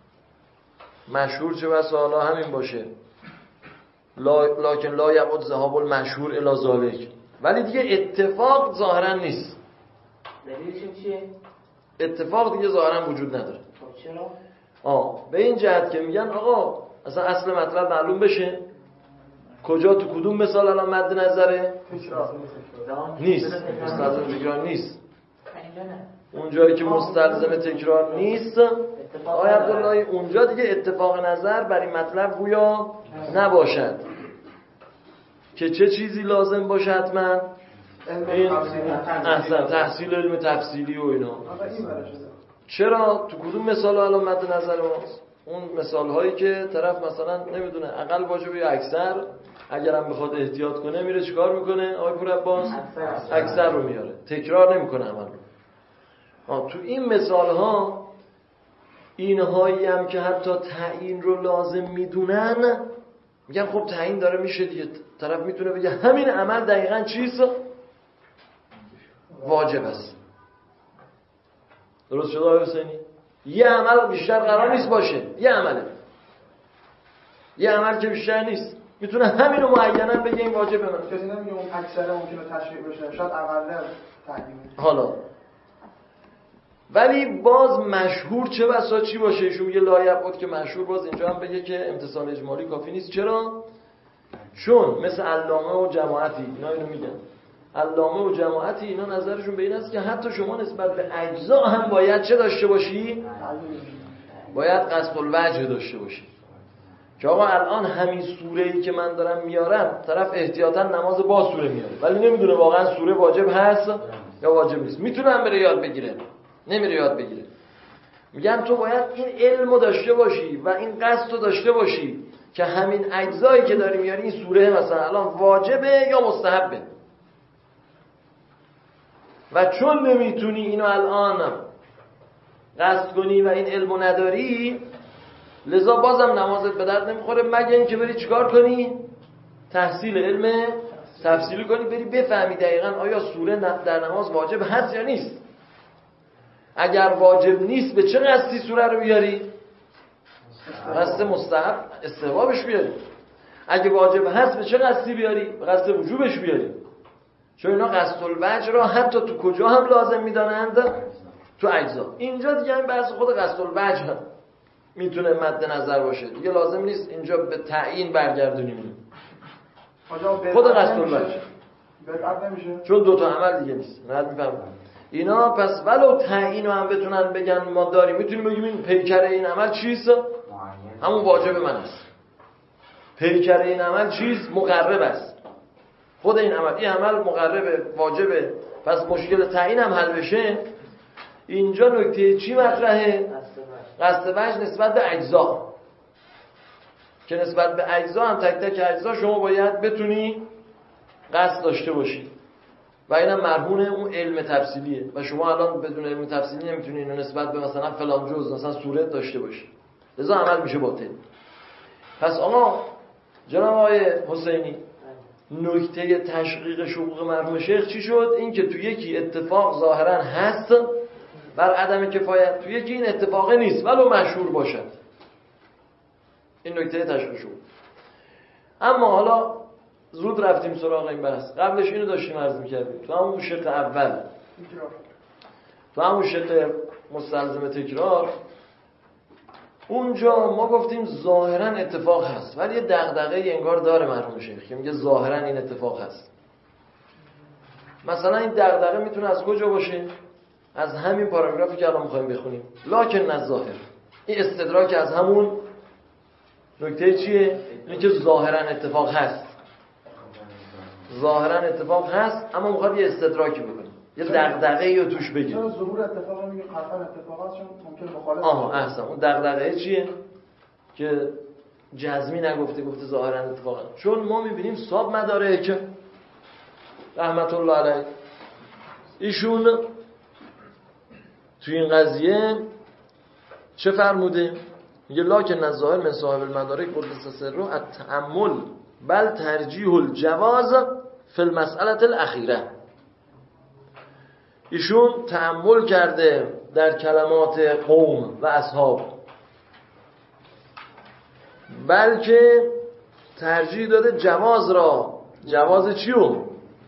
مشهور چه بسا حالا همین باشه، لکن لا یبعد ذهاب المشهور الی ذلک، ولی دیگه اتفاق ظاهرا نیست. دلیلش چیه؟ اتفاق دیگه ظاهرا وجود نداره. خب چرا؟ آه به این جهت که میگن آقا اصلا اصل مطلب معلوم بشه کجا تو کدوم مثال الان مد نظره؟ نیست. مستلزم تکرار نیست. اون جایی که مستلزم تکرار نیست آقای عبداللهی اونجا دیگه اتفاق نظر بر این مطلب گویا نباشد. که چه چیزی لازم باشه حتما؟ این احسن تحصیل علم تفصیلی و اینا. چرا؟ تو کدوم مثال الان مد نظر ماست؟ اون مثال هایی که طرف مثلا نمیدونه اقل واجب یا اکثر اگرم بخواد احتیاط کنه میره چیکار میکنه؟ آقای پور عباس اکثر رو میاره، تکرار نمیکنه عمل رو. آه تو این مثال ها اینهایی هم که حتی تعیین رو لازم میدونن میگن خب تعیین داره میشه دیگه، طرف میتونه بگه همین عمل دقیقاً چیست؟ واجب است. درست شد آقای حسینی؟ یه عمل بیشتر قرار نیست باشه، یه عمله، یه عمل که بیشتر نیست، میتونه همینو معیناً بگه این واجبه. من کسی نمیگه اون اکثر ممکنه تشریح بشه، شاید اقل تعیین. حالا ولی باز مشهور چه بسا چی باشه؟ ایشون میگه لایق بود که مشهور باز اینجا هم بگه که امتصال اجمالی کافی نیست. چرا؟ چون مثل علامه و جماعتی اینا اینو میگن، علامه و جماعتی اینا نظرشون به این است که حتی شما نسبت به اجزا هم باید چه داشته باشی؟ باید قصد الوجه داشته باشی. که آقا الان همین سوره‌ای که من دارم میارم طرف احتیاطاً نماز با سوره میاره ولی نمیدونه واقعا سوره واجب هست یا واجب نیست، میتونه هم بره یاد بگیره، نمیره یاد بگیره. میگن تو باید این علمو داشته باشی و این قصدو داشته باشی که همین اجزایی که داری میاری این سوره مثلا الان واجبه یا مستحبه، و چون نمیتونی اینو الان قصد کنی و این علمو نداری لذا بازم نمازت به درد نمیخوره مگه اینکه بری چیکار کنی؟ تحصیل علم تفصیلی کنی، بری بفهمی دقیقاً آیا سوره در نماز واجب هست یا نیست. اگر واجب نیست به چه قصدی سوره رو بیاری؟ قصد مستحب استحبابش بیاری. اگه واجب هست به چه قصدی بیاری؟ به قصد وجوبش بیاری. چون اینا قصد الوجه را حتی تو کجا هم لازم میدانند؟ تو اجزا. اینجا دیگه این بحث خود قصد الوجه میتونه مد نظر باشه دیگه، لازم نیست اینجا به تعیین برگردونیم خود قصد الوجه، چون دوتا عمل دیگه نیست. نه میفهمم اینا. پس ولو تعیین رو هم بتونن بگن ما داریم، میتونیم بگیم این پیکره این عمل چیست؟ همون واجب من است. پیکره این عمل چیست؟ مقرب است. خود این عمل این عمل مقربه، واجبه، پس مشکل تعیین هم حل بشه. اینجا نکته چی مطرحه؟ قصد وجه نسبت به اجزا، که نسبت به اجزا هم تک تک اجزا شما باید بتونی قصد داشته باشی و اینم مرهون اون علم تفصیلیه و شما الان بدون علم تفصیلی نمیتونی اینو نسبت به مثلا فلان جز مثلا صورت داشته باشی، لذا عمل میشه باطل. پس آقا جناب آقای حسینی نکته تشقیق حقوق مرحوم شیخ چی شد؟ این که تو یکی اتفاق ظاهرا هست بر عدم کفایت توی یکی این اتفاق نیست ولو مشهور باشد. این نکته تشخیص بود. اما حالا زود رفتیم سراغ این بحث. قبلش اینو داشتیم عرض می‌کردیم تو همون شق اول، تو همون شق مستلزم تکرار، اونجا ما گفتیم ظاهرا اتفاق هست ولی یه دغدغه انگار داره مرحوم شیخ که میگه ظاهرا این اتفاق هست. مثلا این دغدغه میتونه از کجا باشه؟ از همین پاراگرافی که الان می‌خوایم بخونیم. لکن الظاهر، این استدراک از همون نکته چیه؟ اینه که ظاهرا اتفاق هست. ظاهرا اتفاق هست اما میخواد یه استدراکی بکنه، یه دغدغه‌ای رو توش بگه. چرا ظهور اتفاق میگه قطعا اتفاقات چون ممکن مخالف. آها احسن. اون دغدغه چیه که جزمی نگفته، گفته ظاهرا اتفاق هست. چون ما میبینیم صاحب مدارک رحمت الله علیه ایشون توی این قضیه چه فرموده؟ میگه لکن الظاهر من صاحب المدارک قدس سره التأمل بل ترجیح الجواز فی المسئله الاخیره. ایشون تأمل کرده در کلمات قوم و اصحاب، بلکه ترجیح داده جواز را. جواز چیو؟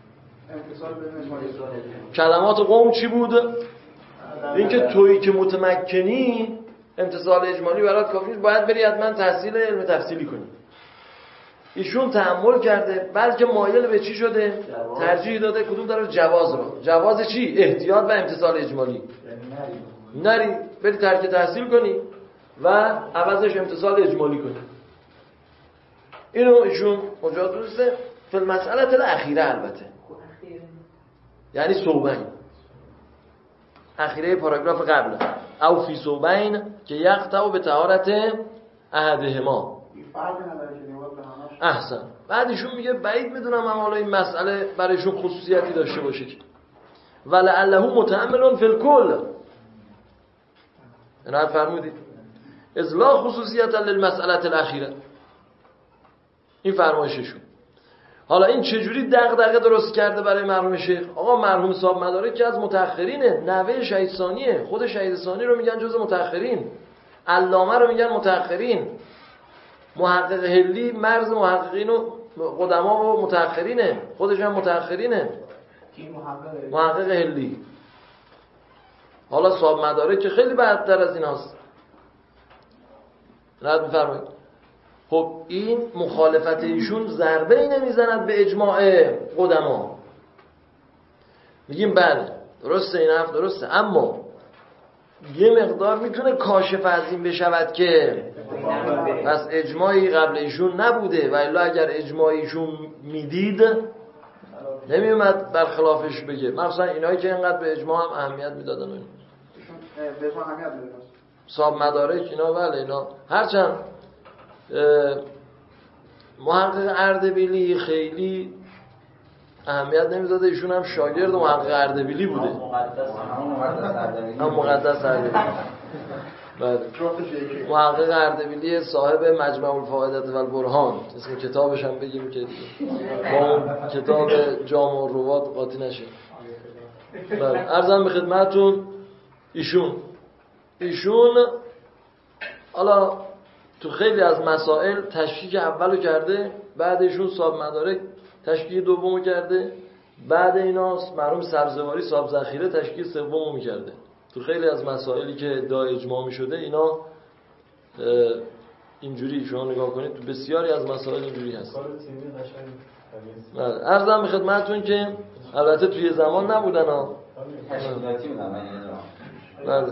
کلمات قوم چی بود؟ اینکه تویی که متمکنی امتصال اجمالی برات کافی نیست، باید بری حتما تحصیل علم تفصیلی کنی. ایشون تأمل کرده بلکه مایل به چی شده؟ ترجیح داده کدوم طرف؟ جواز رو. جواز چی؟ احتیاط و امتصال اجمالی. نری بری ترک تحصیل کنی و عوضش امتصال اجمالی کنی. اینو ایشون کجا درسته؟ فی المسئله الاخیره، البته یعنی صوبین، اخیره پاراگراف قبل، او فی صوبین که یقطع به طهارت احدهما. احسن. بعد ایشون میگه بعید میدونم هم حالا این مسئله برایشون خصوصیتی داشته باشه که ولعله متأمل فی الکل. اینا فرمودید از لا خصوصیت للمسئله الاخیره. این فرمایششون. حالا این چجوری دغدغه درست کرده برای مرحوم شیخ؟ آقا مرحوم صاحب مدارک که از متأخرینه، نوه شهید ثانیه، خود شهید ثانی رو میگن جز متأخرین، علامه رو میگن متأخرین، محقق هلی مرز محققین و قدما و متأخرینه، خودش هم متأخرینه، محقق هلی. حالا صاحب مدارک که خیلی بدتر از ایناست. رد می‌فرمایید. خب این مخالفت ایشون ضربه ای نمیزند به اجماع قدما. میگیم بله درسته، این حرف درسته، اما یه مقدار میتونه کاشف از این بشود که پس اجماعی قبل ایشون نبوده و الا اگر اجماع ایشون میدید نمیومد برخلافش بگه. مثلا اینایی که اینقدر به اجماع هم اهمیت میدادن، اینا به اجماع اهمیت میدادن، صاحب مدارک اینا، بله اینا هرچند محقق اردبیلی خیلی اهمیت نمیداده، ایشون هم شاگرد محقق اردبیلی بوده. هم مقدس اردبیلی. بله. محقق اردبیلی صاحب مجمع الفوائد و البرهان، اسم کتابش هم بگیم که با اون کتاب جامع الروات قاطی نشه. بله. عرضم به خدمتتون ایشون ایشون حالا تو خیلی از مسائل تشکیک اولو کرده، بعد ایشون صاحب مدارک تشکیک دومو کرده، بعد اینا مرحوم سبزواری صاحب ذخیره تشکیک سومو میکرده. تو خیلی از مسائلی که ادعای اجماع میشده اینا اینجوری شما نگاه کنید، تو بسیاری از مسائل اینجوری هست. عرضم به خدمتتون که البته توی زمان نبودن ها، تشکیلاتی بودن من بله.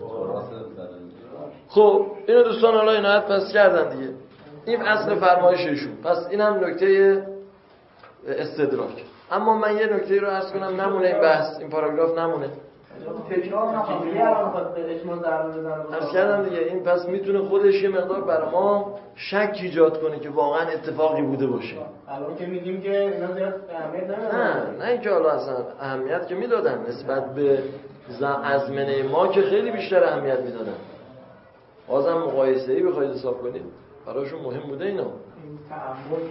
خب اینو دوستان حالا عنایت پس کردن دیگه. این اصل فرمایششون. پس اینم نکته استدراک. اما من یه نکته رو عرض کنم نمونه این بحث، این پاراگراف نمونه. تکرار نکنید. یه الان میخواد به اجماع ضربه بزنه. عرض کردم دیگه این پس میتونه خودش یه مقدار برای ما شک ایجاد کنه که واقعا اتفاقی بوده باشه. الان که میگیم که اینا زیاد اهمیت نمیدن. نه نه اینکه حالا اصلا اهمیت که میدادن، نسبت به ازمنه ما که خیلی بیشتر اهمیت میدادن. بازم مقایسه‌ای بخواید حساب کنید براشون مهم بوده اینا. این تعامل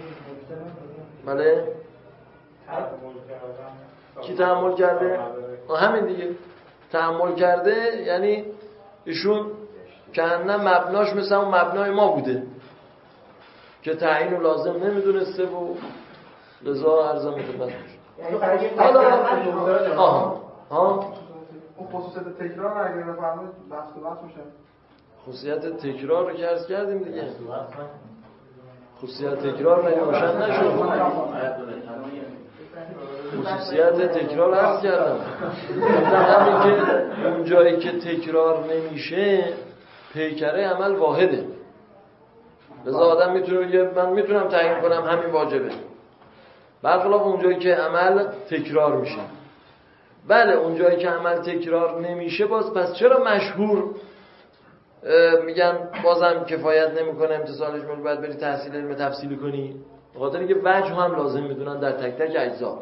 بله. کی تحمل کرده؟ همین دیگه. تحمل کرده یعنی ایشون کنه مبناش مثل اون مبنای ما بوده که تعیین و لازم نمیدونسته و لذا عرضم خدمت میشه. آها ها اون خصوصیت تکرار اگه بفرمایید بحث و بحث میشه. خصوصیت تکرار رو که عرض کردیم دیگه. خصوصیت تکرار رو روشن نشد. خصوصیت تکرار عرض کردم. همین که اون جایی که تکرار نمیشه پیکره عمل واحده. لذا آدم میتونه بگه من میتونم تعیین کنم همین واجبه. برخلاف اون جایی که عمل تکرار میشه. بله اون جایی که عمل تکرار نمیشه باز پس چرا مشهور میگن بازم کفایت نمیکنه امتصال اجمالی باید بری تحصیل علم تفصیلی کنی؟ بخاطر اینکه وجه هم لازم میدونن در تک تک اجزا.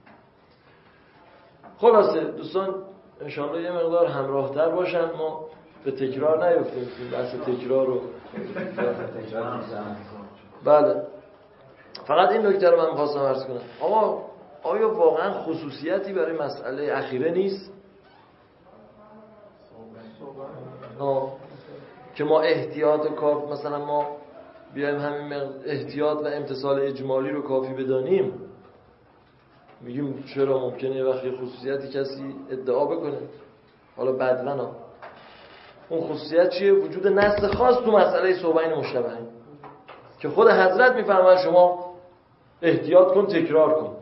خلاصه دوستان انشاءالله یه مقدار همراهتر باشن ما به تکرار نیفتیم بحث تکرار رو بله فقط این نکته رو من می‌خواستم عرض کنم. آقا آیا واقعا خصوصیتی برای مسئله اخیره نیست؟ آه. که ما احتیاط کاف مثلا ما بیایم همین احتیاط و امتصال اجمالی رو کافی بدانیم میگیم چرا ممکنه وقتی خصوصیتی کسی ادعا بکنه حالا بدونا اون خصوصیت چیه؟ وجود نص خاص تو مسئله صوبین مشتبهین که خود حضرت میفرماید شما احتیاط کن تکرار کن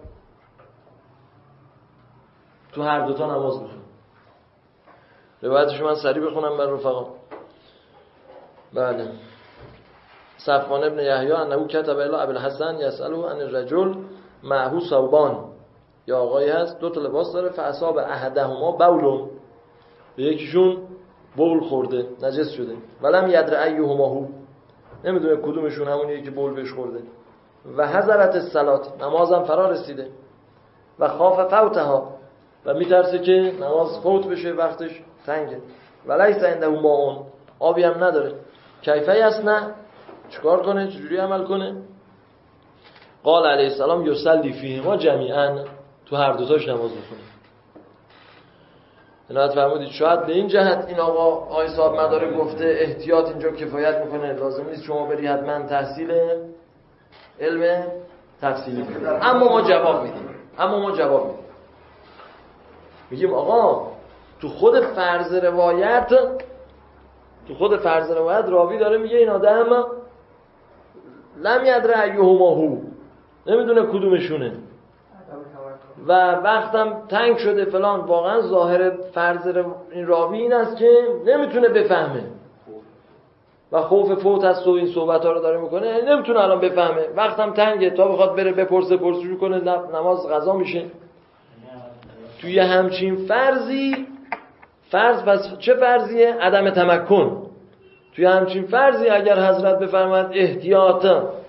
تو هر دوتا نماز بخون. روایتش من سریع بخونم بر رفقا. بله صفوان ابن یحیی انه کتب الی ابی الحسن یسأله عن الرجل معه ثوبان یا آقایی هست دو تا لباس داره فاصاب احدهما بول به یکیشون بول خورده نجس شده ولم یدر ایهما هو نمیدونه کدومشون همونیه که بول بهش خورده و حضرت الصلات نمازم فرا رسیده و خاف فوتها و میترسه که نماز فوت بشه وقتش تنگه ولیس عنده ماء آبی هم نداره کیفی است نه چیکار کنه چجوری عمل کنه قال علیه السلام یصلی فیهما جمیعا تو هر دو تاش نماز بخونه. عنایت فرمودید شاید به این جهت این آقا آقای صاحب مدارک گفته احتیاط اینجا کفایت میکنه لازم نیست شما بری حتما تحصیل علم تفصیلی کنید. اما ما جواب میدیم اما ما جواب میدیم میگیم آقا تو خود فرض روایت تو خود فرض روایت راوی داره میگه این آدم لم یدر ایهما هو نمیدونه کدومشونه و وقتم تنگ شده فلان واقعا ظاهر فرض این راوی این است که نمیتونه بفهمه و خوف فوت از این صحبت ها رو داره میکنه یعنی نمیتونه الان بفهمه وقتم تنگه تا بخواد بره بپرسه پرسجو کنه نماز قضا میشه. توی همچین فرضی فرض پس چه فرضیه؟ عدم تمکن. توی همچین فرضی اگر حضرت بفرماید احتیاط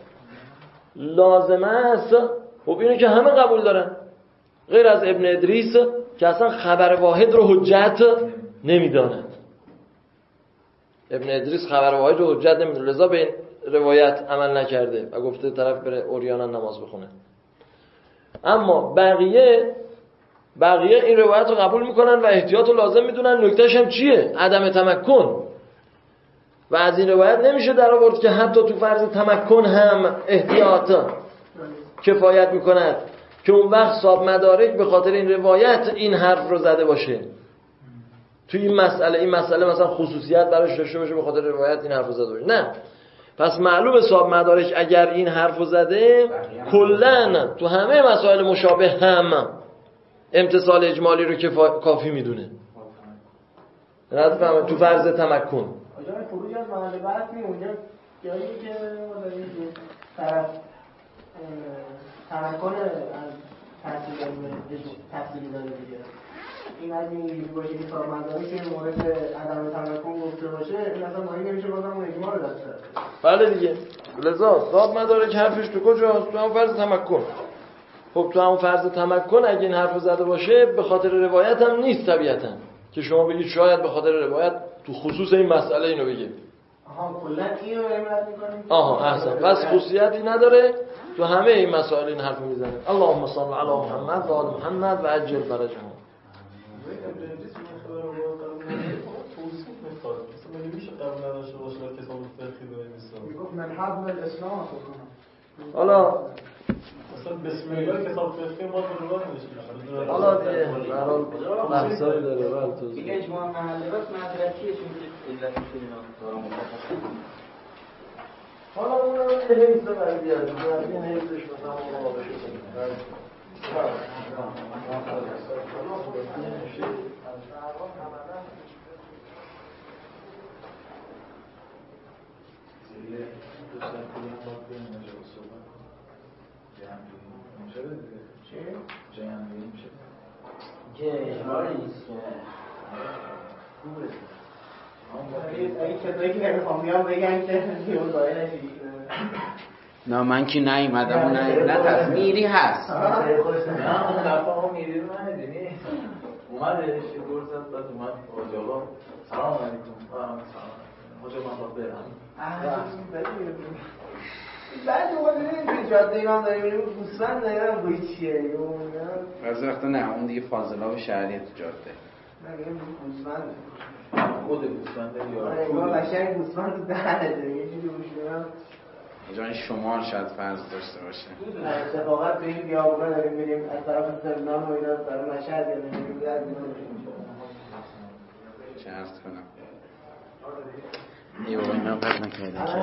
لازمه است خب اینو که همه قبول دارن غیر از ابن ادریس که اصلا خبر واحد رو حجت نمیداند. ابن ادریس خبر واحد رو حجت نمیدونه لذا به این روایت عمل نکرده و گفته طرف بره اوریانا نماز بخونه. اما بقیه بقیه این روایت رو قبول میکنن و احتیاط رو لازم میدونن. نکتهش هم چیه؟ عدم تمکن. و از این روایت نمیشه در آورد که حتی تو فرض تمکن هم احتیاط کفایت میکند که اون وقت صاحب مدارک به خاطر این روایت این حرف رو زده باشه تو این مسئله این مسئله مثلا خصوصیت براش داشته باشه به خاطر روایت این حرف رو زده باشه. نه پس معلومه صاحب مدارک اگر این حرف رو زده کلن تو همه مسائل مشابه هم امتصال اجمالی رو که کافی میدونه. نه تو فرض تمکن آجا خروج از محل بحث می اونجا جایی که ما داریم طرف تمکن از تحصیلی داره دیگه این از این اینجوری باشه که صاحب مدارک که مورد عدم تمکن گفته باشه این اصلا مایی نمیشه بازم اون اجماع رو دسته. بله دیگه لذا صاحب مدارک حرفش تو کجاست؟ تو هم فرض تمکن. خب تو هم فرض تمکن اگه این حرف زده باشه به خاطر روایت هم نیست طبیعتا که شما بگید شاید به خاطر روایت تو خصوص این مسئله اینو بگید. آها کلا اینو امراد می‌کنیم. آها احسن. پس خصوصیتی نداره تو همه این مسائل این حرفو میزنه. اللهم صل علی محمد و آل محمد و عجل فرجهم. من حبل الاسلام خودم. حالا اصلا بسم الله کتاب فقهی ما تو رو نمیشه. حالا دیگه برحال بحثایی داره برای توضیح. این اجماع محله بس مدرکیه چون که علتش که اینا دارم متفقه. حالا اون رو یه حیث رو برای بیاد این حیثش مثلا اون رو بشه که اجماعی نیست این کتایی که نمیخوام بیان بگن که دیون دایه نشید. نه من که نیومدم و نیومدم هست میری هست. نه اون دفعه ها میری رو نمیدینی اومد یه گرز زد بعد اومد حاج آقا سلام علیکم سلام حاج آقا من باید برم بعد اومد دیدیم که جاده اینا داریم میریم گوسفند نگرم بایی چیه از وقتا نه اون دیگه فاضلاب شهریه تو جاده نگرم گوسفند خود گوسفند یا انگار قشنگ گوسفند تو دهنه یه چیزی روش میرم جای شمال شاید فرض داشته باشه. اتفاقا به این بیابونه داریم میریم از طرف ترمینال و اینا برای مشهد یا میریم از چه عرض کنم ای بابا اینا پس نکردن